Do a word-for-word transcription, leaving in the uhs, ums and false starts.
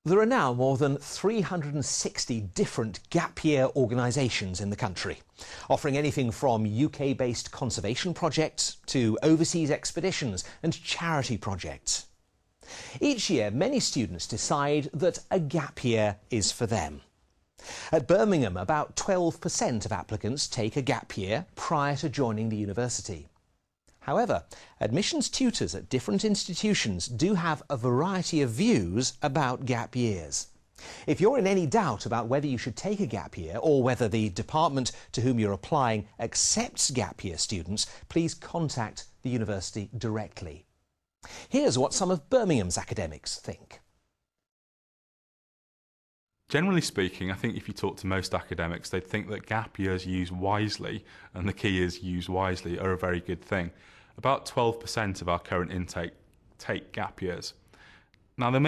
There are now more than three hundred sixty different gap year organisations in the country, offering anything from U K-based conservation projects to overseas expeditions and charity projects. Each year, many students decide that a gap year is for them. At Birmingham, about twelve percent of applicants take a gap year prior to joining the university. However, admissions tutors at different institutions do have a variety of views about gap years. If you're in any doubt about whether you should take a gap year or whether the department to whom you're applying accepts gap year students, please contact the university directly. Here's what some of Birmingham's academics think. Generally speaking, I think if you talk to most academics, they'd think that gap years used wisely, and the key is used wisely, are a very good thing. About twelve percent of our current intake take gap years. Now, there may